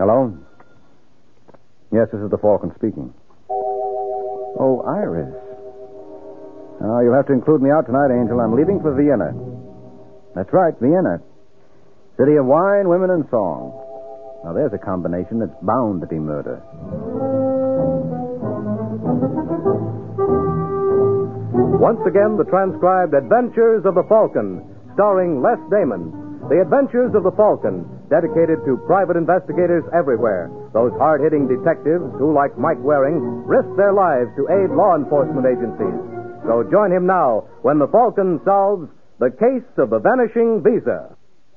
Hello? Yes, this is the Falcon speaking. Oh, Iris. Oh, you'll have to include me out tonight, Angel. I'm leaving for Vienna. That's right, Vienna. City of wine, women, and song. Now, there's a combination that's bound to be murder. Once again, the transcribed Adventures of the Falcon, starring Les Damon. The Adventures of the Falcon, dedicated to private investigators everywhere. Those hard-hitting detectives who, like Mike Waring, risk their lives to aid law enforcement agencies. So join him now when the Falcon solves the case of the vanishing visa.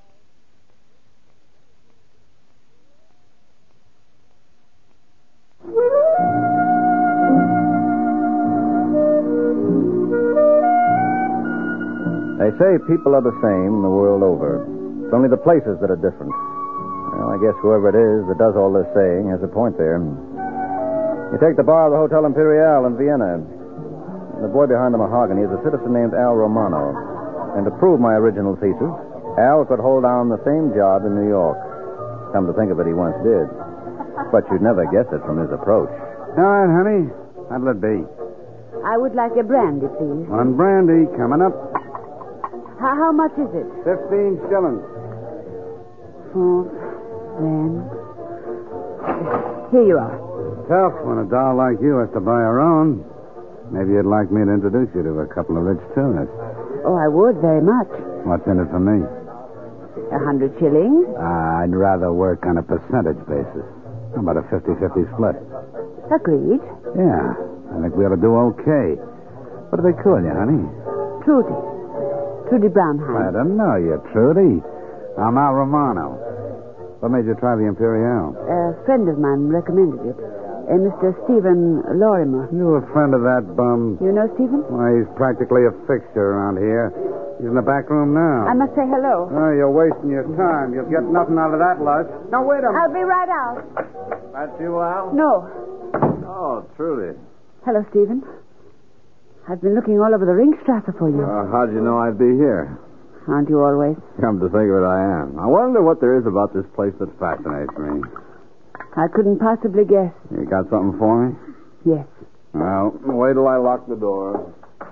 They say people are the same the world over. It's only the places that are different. Well, I guess whoever it is that does all this saying has a point there. You take the bar of the Hotel Imperial in Vienna. The boy behind the mahogany is a citizen named Al Romano. And to prove my original thesis, Al could hold down the same job in New York. Come to think of it, he once did. But you'd never guess it from his approach. All right, honey. What'll it be? I would like a brandy, please. One brandy coming up. How much is it? 15 shillings. Oh, then. Here you are. Tough when a doll like you has to buy her own. Maybe you'd like me to introduce you to a couple of rich tourists. Oh, I would very much. What's in it for me? 100 shillings. I'd rather work on a percentage basis. How about a 50-50 split? Agreed. Yeah, I think we ought to do okay. What do they call you, honey? Trudy. Trudy Brownheim. I don't know you, Trudy. I'm Al Romano. What made you try the Imperial? A friend of mine recommended it. Mr. Stephen Lorimer. You a friend of that bum? You know Stephen? Why, he's practically a fixture around here. He's in the back room now. I must say hello. Oh, you're wasting your time. You'll get nothing out of that lunch. Now, wait a minute. I'll be right out. That's you, Al? No. Oh, Trudy. Hello, Stephen. I've been looking all over the Ringstrasse for you. How'd you know I'd be here? Aren't you always? Come to think of it, I am. I wonder what there is about this place that fascinates me. I couldn't possibly guess. You got something for me? Yes. Well, wait till I lock the door.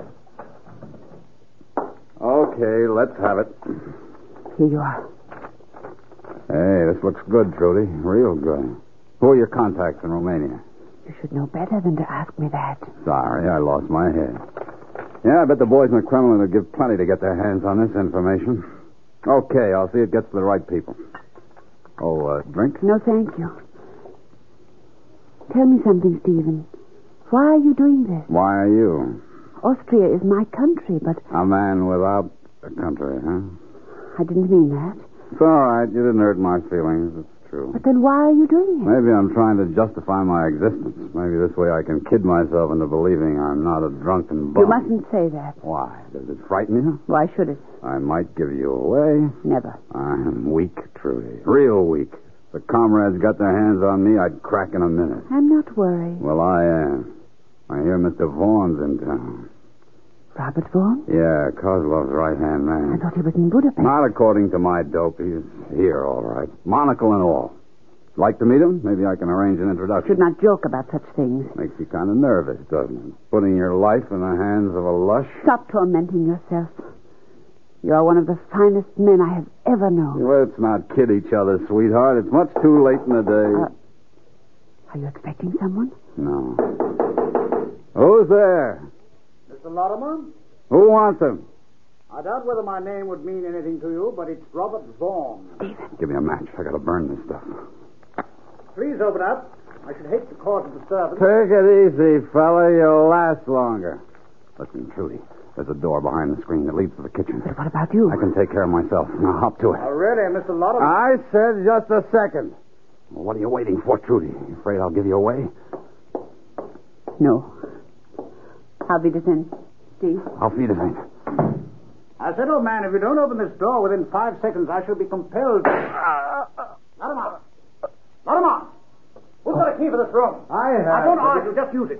Okay, let's have it. Here you are. Hey, this looks good, Trudy. Real good. Who are your contacts in Romania? You should know better than to ask me that. Sorry, I lost my head. Yeah, I bet the boys in the Kremlin would give plenty to get their hands on this information. Okay, I'll see it gets to the right people. Oh, drink? No, thank you. Tell me something, Stephen. Why are you doing this? Why are you? Austria is my country, but... A man without a country, huh? I didn't mean that. It's all right. You didn't hurt my feelings. It's true. But then why are you doing it? Maybe I'm trying to justify my existence. Maybe this way I can kid myself into believing I'm not a drunken bum. You mustn't say that. Why? Does it frighten you? Why should it? I might give you away. Never. I'm weak, Trudy. Real weak. If the comrades got their hands on me, I'd crack in a minute. I'm not worried. Well, I am. I hear Mr. Vaughan's in town. Robert Vaughan? Yeah, Kozlov's right-hand man. I thought he was in Budapest. Not according to my dope. He's here, all right. Monocle and all. Like to meet him? Maybe I can arrange an introduction. Should not joke about such things. Makes you kind of nervous, doesn't it? Putting your life in the hands of a lush. Stop tormenting yourself. You are one of the finest men I have ever known. Let's not kid each other, sweetheart. It's much too late in the day. Are you expecting someone? No. Who's there? Mr. Lorimer? Who wants him? I doubt whether my name would mean anything to you, but it's Robert Vaughan. Stephen. Give me a match. I gotta burn this stuff. Please open up. I should hate to cause a disturbance. Take it easy, fella. You'll last longer. Listen, Trudy. There's a door behind the screen that leads to the kitchen. But what about you? I can take care of myself. Now hop to it. Oh, really, Mr. Lorimer? I said just a second. Well, what are you waiting for, Trudy? You afraid I'll give you away? No. I'll be descended. Steve? I'll feed it in. I said, old man, if you don't open this door within 5 seconds, I shall be compelled. Lorimer! Lorimer! Who's got a key for this room? I have. I don't argue, just use it.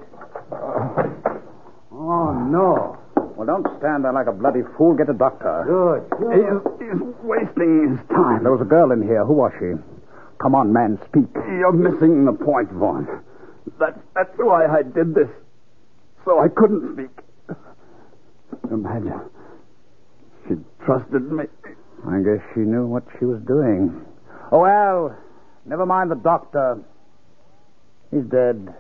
Oh, no. Well, don't stand there like a bloody fool. Get a doctor. Good. He's wasting his time. There was a girl in here. Who was she? Come on, man, speak. You're missing the point, Vaughn. That's why I did this. So I couldn't speak. Imagine. She trusted me. I guess she knew what she was doing. Oh, well, never mind the doctor. He's dead.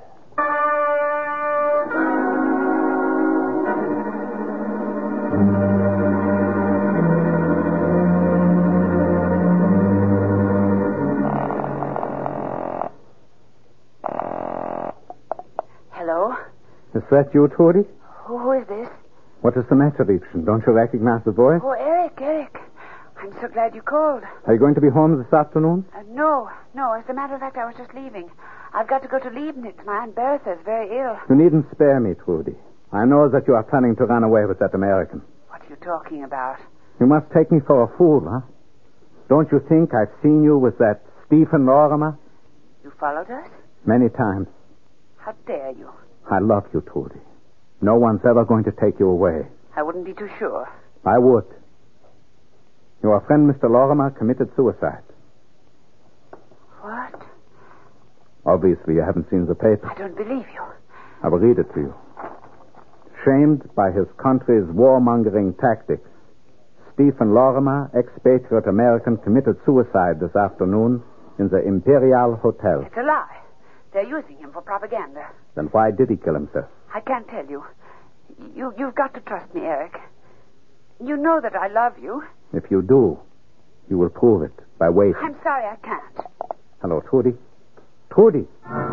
Hello? Is that you, Trudy? Who is this? What is the matter, Liebchen? Don't you recognize the voice? Oh, Eric. I'm so glad you called. Are you going to be home this afternoon? No. As a matter of fact, I was just leaving. I've got to go to Leibniz. My Aunt Bertha is very ill. You needn't spare me, Trudy. I know that you are planning to run away with that American. What are you talking about? You must take me for a fool, huh? Don't you think I've seen you with that Stephen Lorimer? You followed us? Many times. How dare you? I love you, Trudy. No one's ever going to take you away. I wouldn't be too sure. I would. Your friend, Mr. Lorimer, committed suicide. What? Obviously, you haven't seen the paper. I don't believe you. I will read it to you. Shamed by his country's warmongering tactics, Stephen Lorimer, expatriate American, committed suicide this afternoon in the Imperial Hotel. It's a lie. They're using him for propaganda. Then why did he kill himself? I can't tell you. You've got to trust me, Eric. You know that I love you. If you do, you will prove it by waiting. I'm sorry I can't. Hello, Trudy. Trudy.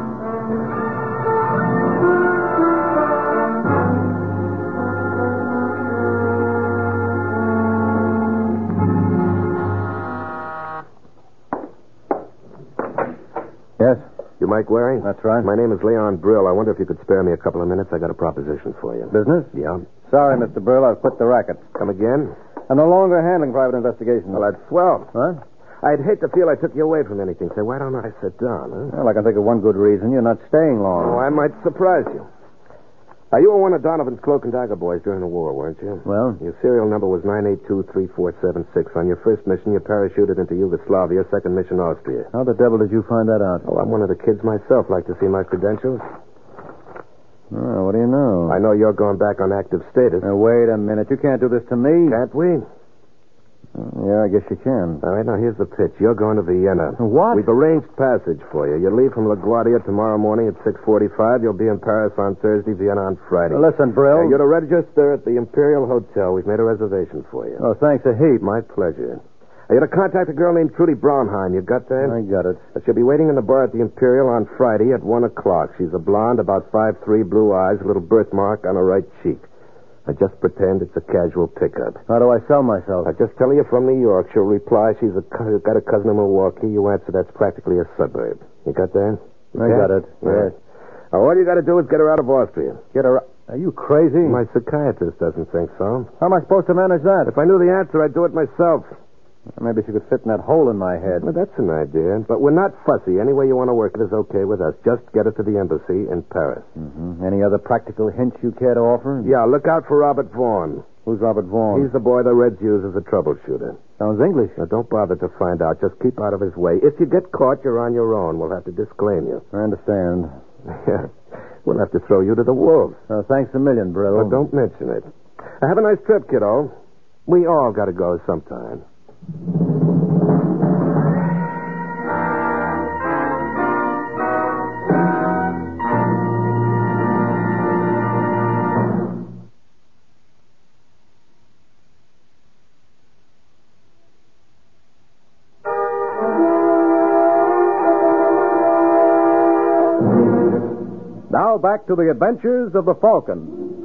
Yes? You Mike Waring? That's right. My name is Leon Brill. I wonder if you could spare me a couple of minutes. I got a proposition for you. Business? Yeah. Sorry, Mr. Brill. I've quit the racket. Come again? I'm no longer handling private investigations. Well, that's swell. What? I'd hate to feel I took you away from anything. Say, why don't I sit down, huh? Well, I can think of one good reason. You're not staying long. Oh, I might surprise you. You were one of Donovan's Cloak and Dagger boys during the war, weren't you? Well? Your serial number was 9823476. On your first mission, you parachuted into Yugoslavia, second mission, Austria. How the devil did you find that out? Oh, I'm one of the kids myself. Like to see my credentials? Oh, what do you know? I know you're going back on active status. Now, wait a minute. You can't do this to me. Can't we? Yeah, I guess you can. All right, now here's the pitch. You're going to Vienna. What? We've arranged passage for you. You leave from LaGuardia tomorrow morning at 6:45. You'll be in Paris on Thursday, Vienna on Friday. Listen, Brill. You're to register at the Imperial Hotel. We've made a reservation for you. Oh, thanks a heap. My pleasure. You're to contact a girl named Trudy Braunheim. You got that? I got it. She'll be waiting in the bar at the Imperial on Friday at 1 o'clock. She's a blonde, about 5'3", blue eyes, a little birthmark on her right cheek. I just pretend it's a casual pickup. How do I sell myself? I just tell you from New York. She'll reply she's got a cousin in Milwaukee. You answer that's practically a suburb. You got that? I got it. Yes. Now, all you got to do is get her out of Austria. Get her... Are you crazy? My psychiatrist doesn't think so. How am I supposed to manage that? If I knew the answer, I'd do it myself. Maybe she could fit in that hole in my head. Well, that's an idea. But we're not fussy. Any way you want to work it is okay with us. Just get her to the embassy in Paris. Mm-hmm. Any other practical hints you care to offer? Yeah, look out for Robert Vaughn. Who's Robert Vaughn? He's the boy the Reds use as a troubleshooter. Sounds English. Now, don't bother to find out. Just keep out of his way. If you get caught, you're on your own. We'll have to disclaim you. I understand. Yeah. We'll have to throw you to the wolves. Thanks a million, Brill. But don't mention it. Have a nice trip, kiddo. We all got to go sometime. Now back to the adventures of the Falcon.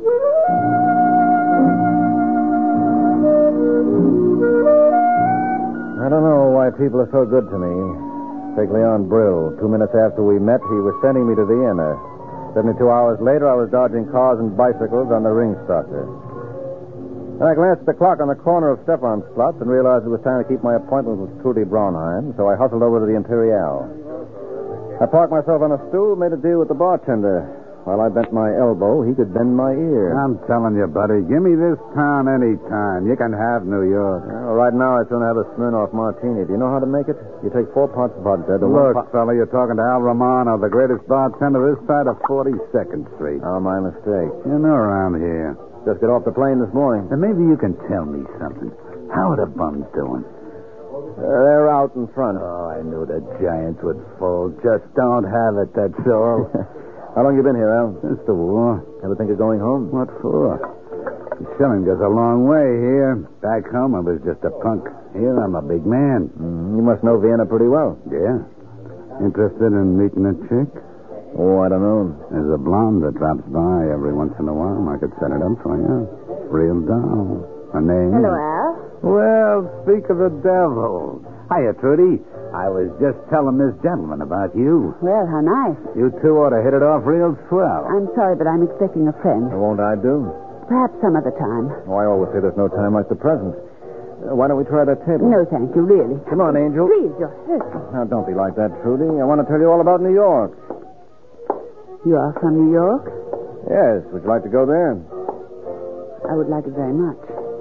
I don't know why people are so good to me. Take Leon Brill. 2 minutes after we met, he was sending me to Vienna. 72 hours later, I was dodging cars and bicycles on the Ringstrasse. Then I glanced at the clock on the corner of Stephansplatz and realized it was time to keep my appointment with Trudy Braunheim, so I hustled over to the Imperial. I parked myself on a stool, made a deal with the bartender. While I bent my elbow, he could bend my ear. I'm telling you, buddy, give me this town any time. You can have New York. Well, right now, I'd sooner have a Smirnoff martini. Do you know how to make it? You take 4 parts vodka. Look, fella, you're talking to Al Romano, the greatest bartender this side of 42nd Street. Oh, my mistake. You know around here. Just got off the plane this morning. Then maybe you can tell me something. How are the bums doing? They're out in front. Oh, I knew the Giants would fold. Just don't have it, that's all. How long you been here, Al? Since the war. Ever think of going home? What for? The shilling goes a long way here. Back home, I was just a punk. Here, I'm a big man. You must know Vienna pretty well. Yeah. Interested in meeting a chick? Oh, I don't know. There's a blonde that drops by every once in a while. I could set it up for you. Real doll. Her name? Hello, Al. Well, speak of the devil. Hiya, Trudy. I was just telling this gentleman about you. Well, how nice. You two ought to hit it off real swell. I'm sorry, but I'm expecting a friend. Won't I do? Perhaps some other time. Oh, I always say there's no time like the present. Why don't we try that table? No, thank you, really. Come on, Angel. Please, you're hurting. Now, don't be like that, Trudy. I want to tell you all about New York. You are from New York? Yes. Would you like to go there? I would like it very much.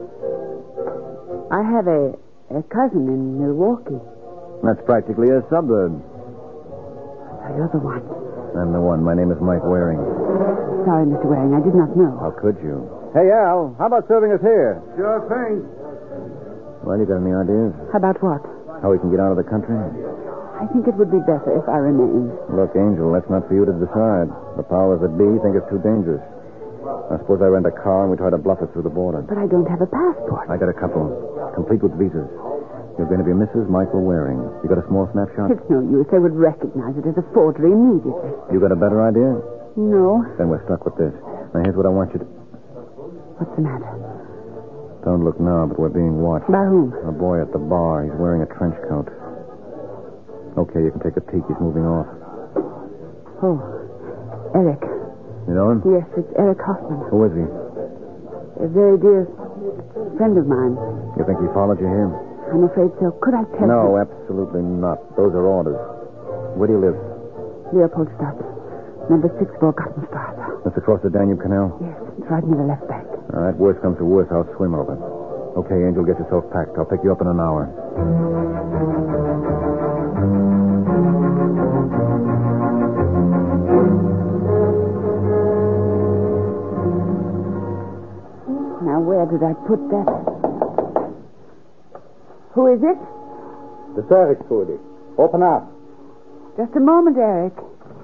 I have a cousin in Milwaukee. That's practically a suburb. So you're the one. I'm the one. My name is Mike Waring. Sorry, Mr. Waring, I did not know. How could you? Hey, Al, how about serving us here? Sure thing. Well, you got any ideas? How about what? How we can get out of the country? I think it would be better if I remained. Look, Angel, that's not for you to decide. The powers that be think it's too dangerous. I suppose I rent a car and we try to bluff it through the border. But I don't have a passport. I got a couple, complete with visas. You're going to be Mrs. Michael Waring. You got a small snapshot? It's no use. They would recognize it as a forgery immediately. You got a better idea? No. Then we're stuck with this. Now, here's what I want you to... What's the matter? Don't look now, but we're being watched. By whom? A boy at the bar. He's wearing a trench coat. Okay, you can take a peek. He's moving off. Oh, Eric. You know him? Yes, it's Eric Hoffman. Who is he? A very dear friend of mine. You think he followed you here? I'm afraid so. Could I tell you? No, absolutely not. Those are orders. Where do you live? Leopoldstadt. Number 6 Borgartenstrasse. That's across the Danube Canal? Yes, it's right near the left bank. All right, worst comes to worst, I'll swim over. Okay, Angel, get yourself packed. I'll pick you up in an hour. Now, where did I put that? Who is it? It's Eric, Trudy. Open up. Just a moment, Eric.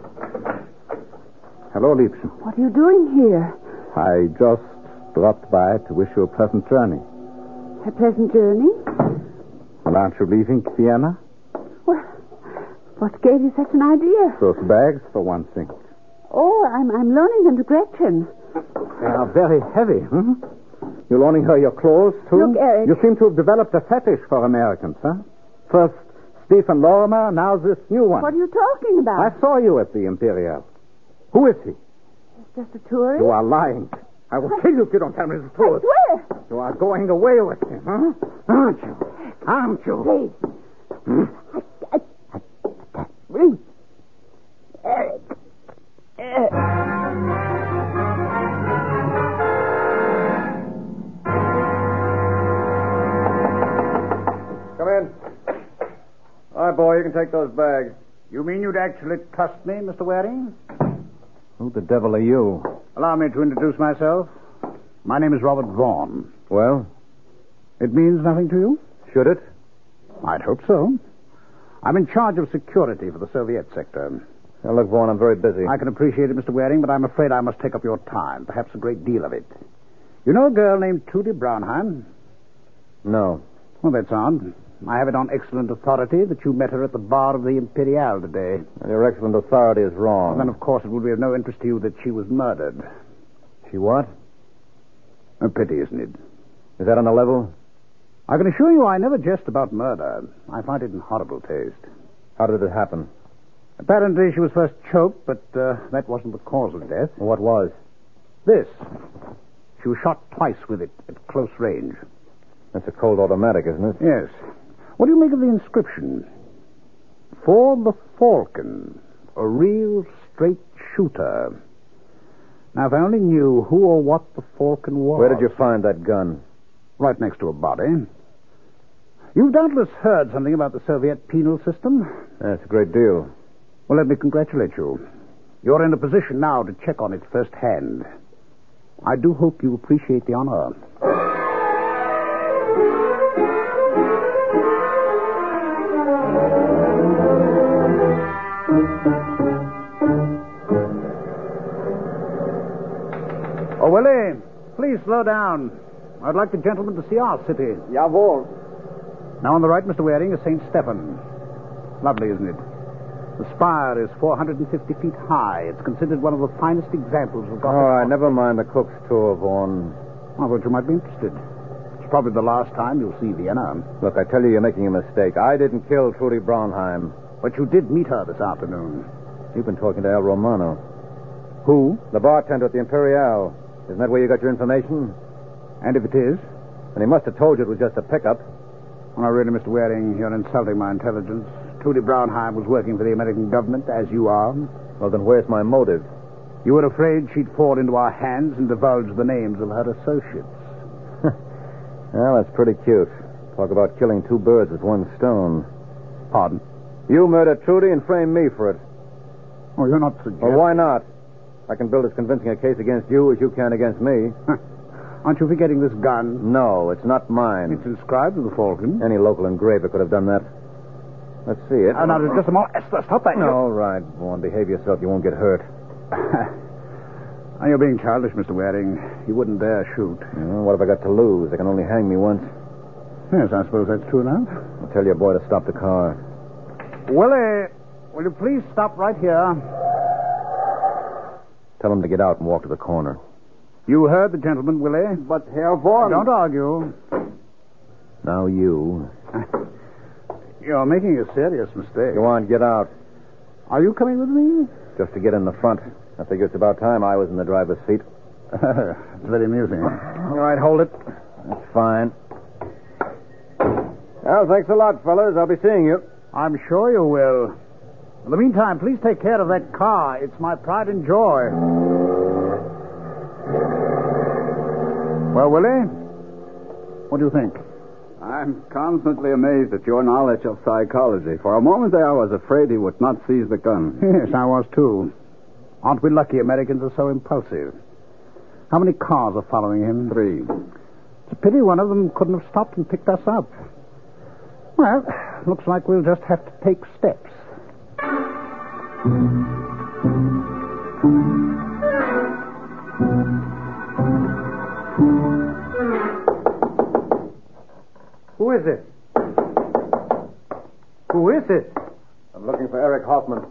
Hello, Liebchen. What are you doing here? I just dropped by to wish you a pleasant journey. A pleasant journey? Well, aren't you leaving Vienna? Well, what gave you such an idea? Those bags, for one thing. Oh, I'm loaning them to Gretchen. They are very heavy, hmm? You're loaning her your clothes, too? Look, Eric. You seem to have developed a fetish for Americans, huh? First Stephen Lorimer, now this new one. What are you talking about? I saw you at the Imperial. Who is he? It's just a tourist. You are lying. I will kill you if you don't tell me the truth. I swear. You are going away with him, huh? Aren't you? Aren't you? Please. Breathe. Eric. Come in. All right, boy, you can take those bags. You mean you'd actually trust me, Mr. Waring? Who the devil are you? Allow me to introduce myself. My name is Robert Vaughn. Well, It means nothing to you? should it? I'd hope so. I'm in charge of security for the Soviet sector. Now, look, Vaughn, I'm very busy. I can appreciate it, Mr. Waring, but I'm afraid I must take up your time, perhaps a great deal of it. You know a girl named Trudy Brownheim? No. Well, that's odd. I have it on excellent authority that you met her at the bar of the Imperial today. Your excellent authority is wrong. Then, of course, it would be of no interest to you that she was murdered. She what? A pity, isn't it? Is that on the level? I can assure you I never jest about murder. I find it in horrible taste. How did it happen? Apparently, she was first choked, but that wasn't the cause of death. What was? This. She was shot twice with it at close range. That's a cold automatic, isn't it? Yes. What do you make of the inscription? For the Falcon, a real straight shooter. Now, if I only knew who or what the Falcon was. Where did you find that gun? Right next to a body. You've doubtless heard something about the Soviet penal system. That's a great deal. Well, let me congratulate you. You're in a position now to check on it firsthand. I do hope you appreciate the honor. Oh, Willie, please slow down. I'd like the gentleman to see our city. Jawohl. Now, on the right, Mr. Waring, is St. Stephen. Lovely, isn't it? The spire is 450 feet high. It's considered one of the finest examples of Gothic. All right, never mind the Cook's tour, Vaughan. I thought you might be interested. It's probably the last time you'll see Vienna. Look, I tell you, you're making a mistake. I didn't kill Trudy Braunheim. But you did meet her this afternoon. You've been talking to Al Romano. Who? The bartender at the Imperial. Isn't that where you got your information? And if it is? And he must have told you it was just a pickup. Well, really, Mr. Waring, you're insulting my intelligence. Trudy Braunheim was working for the American government, as you are. Well, then where's my motive? You were afraid she'd fall into our hands and divulge the names of her associates. Well, that's pretty cute. Talk about killing two birds with one stone. Pardon? You murdered Trudy and framed me for it. Oh, you're not suggesting... Well, why not? I can build as convincing a case against you as you can against me. Aren't you forgetting this gun? No, it's not mine. It's inscribed with the Falcon. Any local engraver could have done that. Let's see it. Now, just a moment. Stop that. All right, Vaughan, behave yourself. You won't get hurt. Now, you're being childish, Mr. Waring. You wouldn't dare shoot. Well, what have I got to lose? They can only hang me once. Yes, I suppose that's true enough. I'll tell your boy to stop the car. Willie, will you please stop right here? Tell him to get out and walk to the corner. You heard the gentleman, Willie. But Herr Vaughan... Don't argue. Now you. You're making a serious mistake. Go on, get out. Are you coming with me? Just to get in the front. I figure it's about time I was in the driver's seat. It's very amusing. All right, hold it. That's fine. Well, thanks a lot, fellas. I'll be seeing you. I'm sure you will. In the meantime, please take care of that car. It's my pride and joy. Well, Willie, what do you think? I'm constantly amazed at your knowledge of psychology. For a moment there, I was afraid he would not seize the gun. Yes, I was too. Aren't we lucky Americans are so impulsive? How many cars are following him? 3. It's a pity one of them couldn't have stopped and picked us up. Well, looks like we'll just have to take steps. Who is it? Who is it? I'm looking for Eric Hoffman.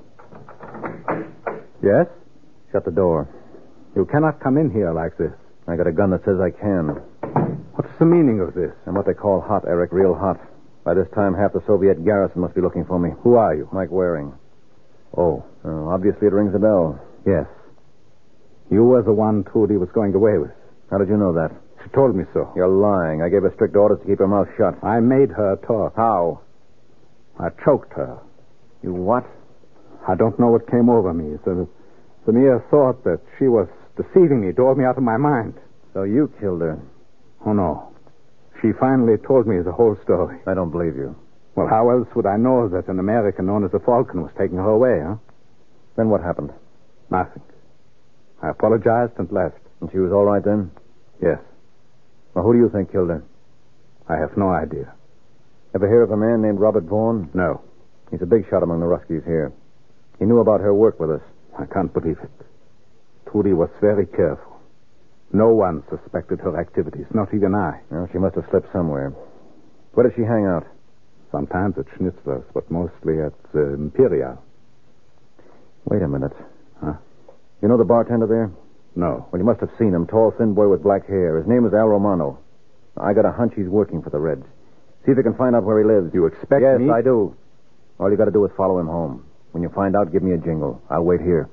Yes? Shut the door. You cannot come in here like this. I got a gun that says I can. What's the meaning of this? I'm what they call hot, Eric, real hot. By this time, half the Soviet garrison must be looking for me. Who are you? Mike Waring. Oh. Obviously, it rings a bell. Yes. You were the one Trudy was going away with. How did you know that? She told me so. You're lying. I gave her strict orders to keep her mouth shut. I made her talk. How? I choked her. You what? I don't know what came over me. The mere thought that she was deceiving me drove me out of my mind. So you killed her? Oh, no. She finally told me the whole story. I don't believe you. Well, how else would I know that an American known as the Falcon was taking her away, huh? Then what happened? Nothing. I apologized and left. And she was all right then? Yes. Well, who do you think killed her? I have no idea. Ever hear of a man named Robert Vaughan? No. He's a big shot among the Ruskies here. He knew about her work with us. I can't believe it. Trudy was very careful. No one suspected her activities, not even I. Well, she must have slipped somewhere. Where did she hang out? Sometimes at Schnitzler's, but mostly at Imperial. Wait a minute. Huh? You know the bartender there? No. Well, you must have seen him. Tall, thin boy with black hair. His name is Al Romano. I got a hunch he's working for the Reds. See if you can find out where he lives. You expect me? Yes, I do. All you got to do is follow him home. When you find out, give me a jingle. I'll wait here.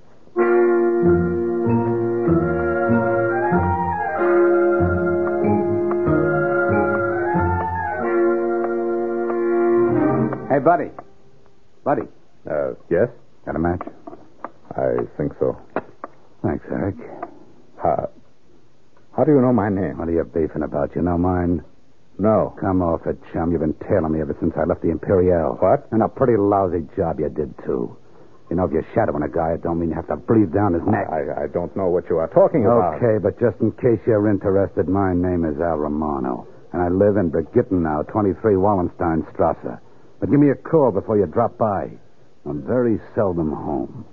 Hey, Buddy. Buddy. Yes? Got a match? I think so. Thanks, Eric. How do you know my name? What are you beefing about? You know mine? No. Come off it, chum. You've been tailing me ever since I left the Imperial. What? And a pretty lousy job you did, too. You know, if you're shadowing a guy, it don't mean you have to breathe down his neck. I don't know what you are talking about. Okay, but just in case you're interested, my name is Al Romano. And I live in Bergitten now, 23 Wallensteinstrasse. But give me a call before you drop by. I'm very seldom home.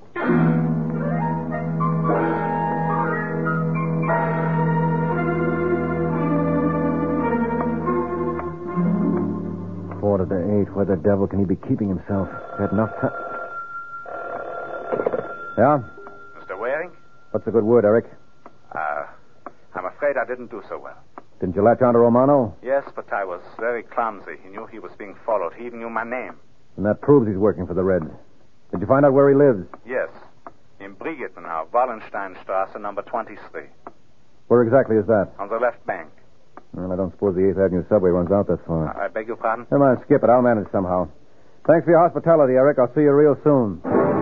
8. Where the devil can he be keeping himself? Had enough time. Yeah? Mr. Waring? What's the good word, Eric? I'm afraid I didn't do so well. Didn't you latch on to Romano? Yes, but I was very clumsy. He knew he was being followed. He even knew my name. And that proves he's working for the Reds. Did you find out where he lives? Yes. In Brigitte now, Wallensteinstrasse, number 23. Where exactly is that? On the left bank. Well, I don't suppose the 8th Avenue subway runs out that far. I beg your pardon? Never mind, skip it. I'll manage somehow. Thanks for your hospitality, Eric. I'll see you real soon.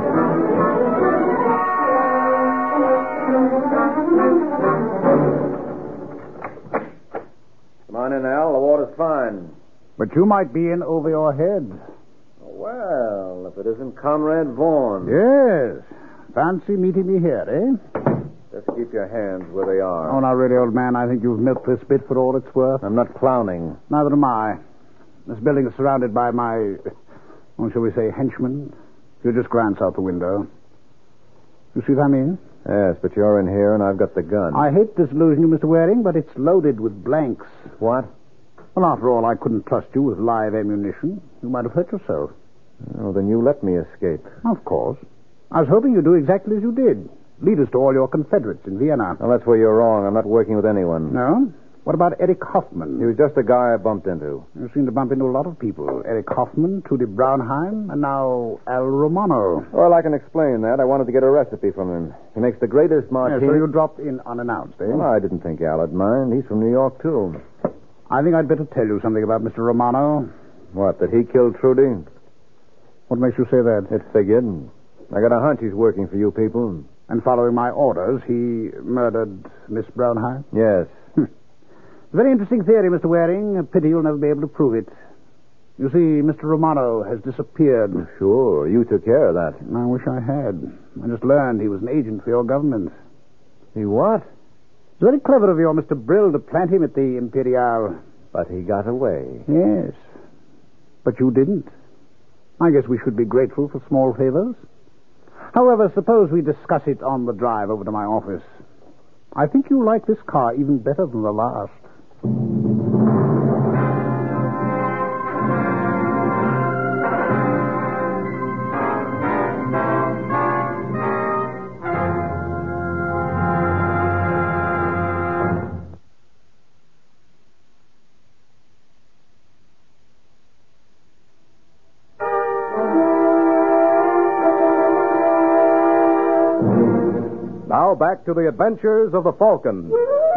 Come on in, Al. The water's fine. But you might be in over your head. Well, if it isn't Conrad Vaughn. Yes. Fancy meeting me here, eh? Just keep your hands where they are. Oh, now, really, old man, I think you've milked this bit for all it's worth. I'm not clowning. Neither am I. This building is surrounded by my, shall we say, henchmen. You just glance out the window. You see what I mean? Yes, but you're in here and I've got the gun. I hate disillusion you, Mr. Waring, but it's loaded with blanks. What? Well, after all, I couldn't trust you with live ammunition. You might have hurt yourself. Oh, then you let me escape. Of course. I was hoping you'd do exactly as you did. Lead us to all your Confederates in Vienna. Well, that's where you're wrong. I'm not working with anyone. No? What about Eric Hoffman? He was just a guy I bumped into. You seem to bump into a lot of people. Eric Hoffman, Trudy Braunheim, and now Al Romano. Well, I can explain that. I wanted to get a recipe from him. He makes the greatest martini. So you dropped in unannounced, eh? Well, I didn't think Al'd mind. He's from New York, too. I think I'd better tell you something about Mr. Romano. What, that he killed Trudy? What makes you say that? It figured. I got a hunch he's working for you people. And following my orders, he murdered Miss Braunheim? Yes. Very interesting theory, Mr. Waring. A pity you'll never be able to prove it. You see, Mr. Romano has disappeared. Sure, you took care of that. I wish I had. I just learned he was an agent for your government. He what? It's very clever of your Mr. Brill to plant him at the Imperial. But he got away. Yes. But you didn't. I guess we should be grateful for small favors. However, suppose we discuss it on the drive over to my office. I think you'll like this car even better than the last. Now back to the adventures of the Falcon.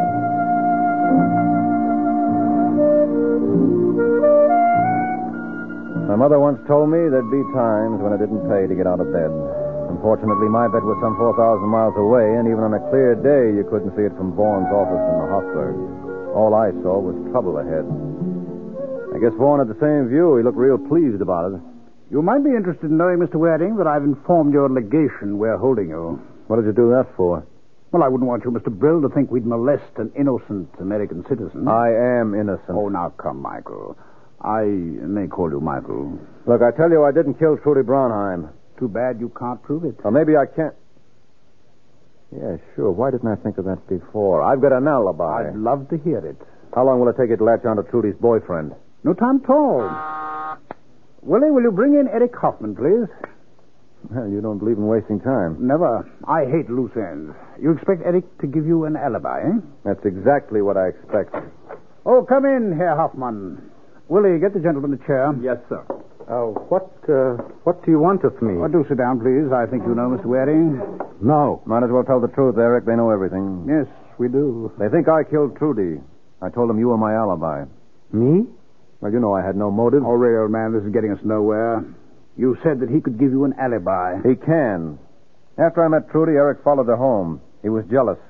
My mother once told me there'd be times when it didn't pay to get out of bed. Unfortunately, my bed was some 4,000 miles away, and even on a clear day, you couldn't see it from Vaughn's office in the Hofburg. All I saw was trouble ahead. I guess Vaughn had the same view. He looked real pleased about it. You might be interested in knowing, Mr. Waring, that I've informed your legation we're holding you. What did you do that for? Well, I wouldn't want you, Mr. Brill, to think we'd molest an innocent American citizen. I am innocent. Oh, now come, Michael. I may call you Michael. Look, I tell you, I didn't kill Trudy Braunheim. Too bad you can't prove it. Or maybe I can't. Yeah, sure. Why didn't I think of that before? I've got an alibi. I'd love to hear it. How long will it take you to latch on to Trudy's boyfriend? No time at all. Willie, will you bring in Eric Hoffman, please? Well, you don't believe in wasting time. Never. I hate loose ends. You expect Eric to give you an alibi, eh? That's exactly what I expect. Oh, come in, Herr Hoffman. Willie, get the gentleman a chair. Yes, sir. What do you want of me? Oh, do sit down, please. I think you know Mr. Waring. No. Might as well tell the truth, Eric. They know everything. Yes, we do. They think I killed Trudy. I told them you were my alibi. Me? Well, you know I had no motive. Oh, really, old man, this is getting us nowhere. You said that he could give you an alibi. He can. After I met Trudy, Eric followed her home. He was jealous.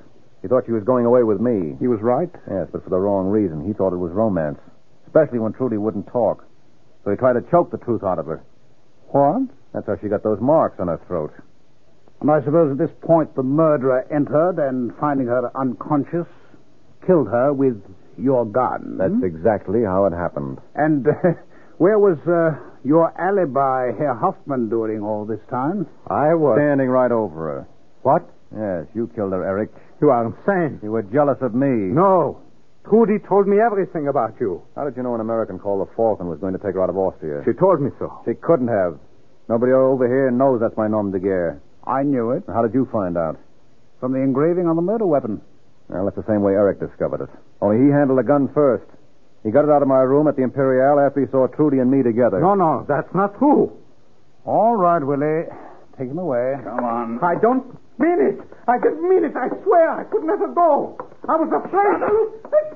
He thought she was going away with me. He was right. Yes, but for the wrong reason. He thought it was romance, especially when Trudy wouldn't talk. So he tried to choke the truth out of her. What? That's how she got those marks on her throat. And I suppose at this point the murderer entered and, finding her unconscious, killed her with your gun. That's exactly how it happened. And where was your alibi, Herr Hoffman, during all this time? I was. Standing right over her. What? Yes, you killed her, Eric. You are insane. You were jealous of me. No. Trudy told me everything about you. How did you know an American called the Falcon was going to take her out of Austria? She told me so. She couldn't have. Nobody over here knows that's my nom de guerre. I knew it. How did you find out? From the engraving on the murder weapon. Well, that's the same way Eric discovered it. Only he handled the gun first. He got it out of my room at the Imperial after he saw Trudy and me together. No, that's not true. All right, Willie. Take him away. Come on. I don't mean it. I didn't mean it. I swear I could never go. I was afraid.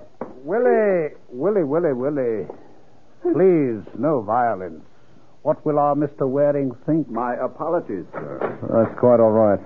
Willie. Please, no violence. What will our Mr. Waring think? My apologies, sir. That's quite all right.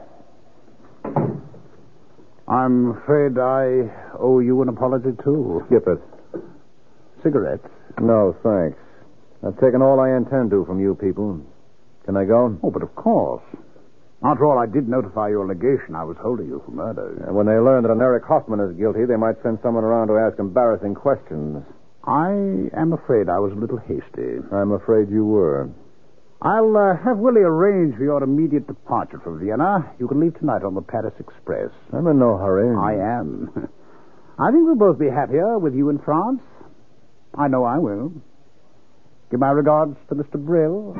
I'm afraid I owe you an apology, too. Skip it. Cigarettes? No, thanks. I've taken all I intend to from you people. Can I go? Oh, but of course. After all, I did notify your legation I was holding you for murder. And when they learn that an Eric Hoffman is guilty, they might send someone around to ask embarrassing questions. I am afraid I was a little hasty. I'm afraid you were. I'll have Willie arrange for your immediate departure from Vienna. You can leave tonight on the Paris Express. I'm in no hurry. I am. I think we'll both be happier with you in France. I know I will. Give my regards to Mr. Brill.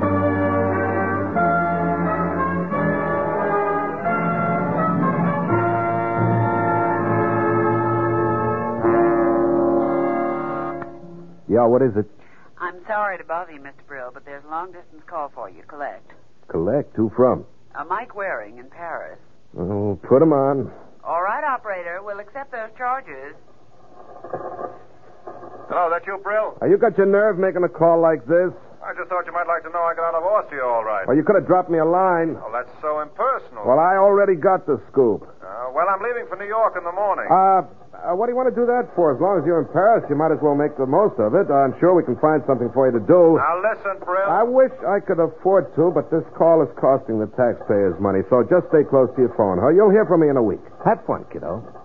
Yeah, what is it? I'm sorry to bother you, Mr. Brill, but there's a long-distance call for you to collect. Collect? Who from? Mike Waring in Paris. Oh, put him on. All right, operator. We'll accept those charges. Hello, that you, Brill? You got your nerve making a call like this? I just thought you might like to know I got out of Austria all right. Well, you could have dropped me a line. Oh, that's so impersonal. Well, I already got the scoop. Well, I'm leaving for New York in the morning. What do you want to do that for? As long as you're in Paris, you might as well make the most of it. I'm sure we can find something for you to do. Now, listen, Brill. I wish I could afford to, but this call is costing the taxpayers money, so just stay close to your phone, huh? You'll hear from me in a week. Have fun, kiddo.